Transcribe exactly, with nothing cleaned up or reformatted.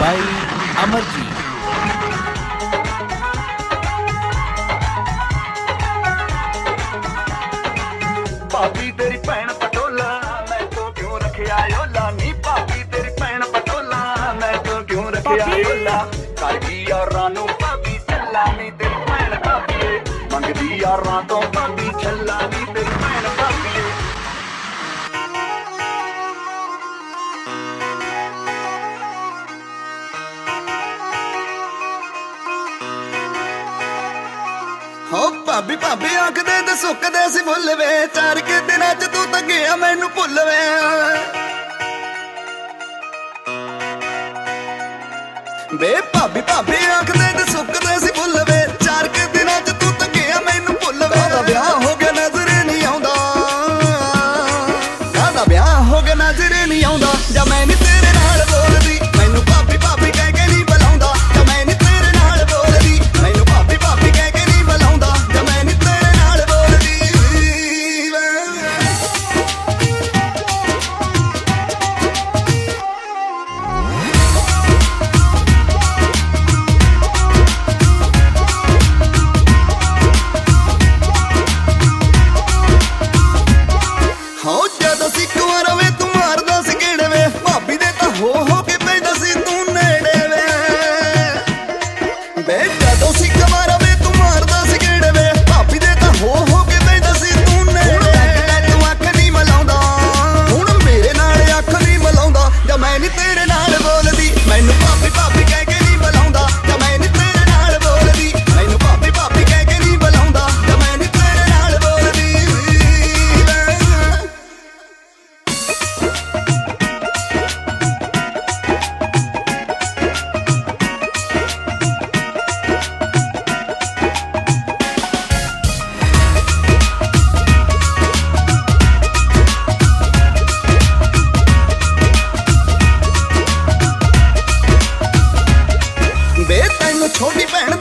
ਬਾਈ ਅਮਰਜੀਤ। ਭਾਬੀ ਤੇਰੀ ਭੈਣ ਪਟੋਲਾ ਮੈਂ ਤੋਂ ਕਿਉਂ ਰੱਖਿਆ ਓਲਾ ਨੀ ਭਾਬੀ ਤੇਰੀ ਭੈਣ ਪਟੋਲਾ ਮੈਂ ਤੋਂ ਕਿਉਂ ਰੱਖਿਆ ਓਲਾ ਕਰ ਗਈ ਯਾਰਾਂ ਨੂੰ ਭਾਬੀ ਛੱਲਾ ਨੀ ਤੇਰੀ ਭੈਣ ਭਾਬੀਏ ਮੰਗਦੀ ਯਾਰਾਂ ਤੋਂ ਭਾਬੀ ਛੱਲਾ ਨੀ ਤੇਰੀ ਭੈਣ ਭਾਬੀਏ। ਹੋ ਭਾਬੀ ਭਾਬੀ ਆਖਦੇ ਤੇ ਸੁੱਕਦੇ ਸੀ ਫੁੱਲ ਵੇ ਚਾਰ ਕੇ ਦਿਨਾਂ ਚ ਤੂੰ ਤਾਂ ਗਿਆ ਮੈਨੂੰ ਭੁੱਲ ਵੇ ਬੇ ਭਾਬੀ ਭਾਬੀ ਆਖਦੇ ਤੇ ਸੁੱਕਦੇ ਸੀ ਫੁੱਲ ਵੇ ਚਾਰ ਕੇ ਦਿਨਾਂ ਚ ਤੂੰ ਤਾਂ ਗਿਆ ਮੈਨੂੰ ਭੁੱਲ ਵੇ ਕਾਹਦਾ ਵਿਆਹ ਹੋ ਗਿਆ ਨਜ਼ਰ ਨਹੀਂ ਆਉਂਦਾ ਕਾਹਦਾ ਵਿਆਹ ਹੋ ਗਿਆ ਨਜ਼ਰ ਨਹੀਂ ਆਉਂਦਾ ਜਾਂ ਮੈਂ ਨੀ ਤੇਰੇ ਨਾਲ ਬੋਲਦੀ ਮੈਨੂੰ ਭਾਬੀ ਭਾਬੀ ਕਹਿ ਕੇ ਨਹੀਂ ਬੁਲਾਉਂਦਾ ਜਾਂ ਮੈਂ ਨੀ ਤੇਰੇ ਨਾਲ ਬੋਲਦੀ ਮੈਨੂੰ ਭਾਬੀ ਭਾਬੀ ਕਹਿ ਕੇ ਨਹੀਂ ਬੁਲਾਉਂਦਾ ਜਾਂ ਮੈਂ ਨੀ ਤੇਰੇ ਨਾਲ ਬੋਲਦੀ। ਹੋ ਜਦੋਂ ਸੀ ਕੁਆਰਾ ਵੇ ਤੂੰ ਮਾਰਦਾ ਸੀ ਕਿਹੜੇ ਵੇ ਭਾਬੀ ਦੇ ਤਾਂ ਹੋ ਹੋ ਕੇ ਪੈਂਦਾ ਸੀ ਤੂੰ ਨੇੜੇ ਵੇ ਬੇ ਜਦੋਂ ਸੀ ਕੁਆਰਾ ਵੇ ਤੂੰ ਮਾਰਦਾ ਸੀ ਕਿਹੜੇ ਵੇ ਭਾਬੀ ਦੇ ਤਾਂ ਹੋ ਹੋ ਕੇ ਪੈਂਦਾ ਸੀ ਤੂੰ ਨੇੜੇ ਤੂੰ ਅੱਖ ਨਹੀਂ ਮਲਾਉਂਦਾ ਹੁਣ ਮੇਰੇ ਨਾਲ ਅੱਖ ਨਹੀਂ ਮਲਾਉਂਦਾ ਜਾਂ ਮੈਂ ਨੀ ਤੇਰੇ ਨਾਲ ਬੋਲਦੀ ਮੈਨੂੰ ਭਾਬੀ ਭਾਬੀ ਕਹਿ ਕੇ ਨਹੀਂ ਬੁਲਾਉਂਦਾ ਜਾਂ ਮੈਂ ਨੀ ਤੇਰੇ ਨਾਲ ਬੋਲਦੀ ਮੈਨੂੰ ਭਾਬੀ ਭਾਬੀ ਕਹਿ ਕੇ ਨਹੀਂ ਬੁਲਾਉਂਦਾ ਜਾਂ ਮੈਂ ਨੀ ਤੇਰੇ ਨਾਲ ਬੋਲਦੀ। ਬੇ ਤੈਨੂੰ ਛੋਟੀ ਭੈਣ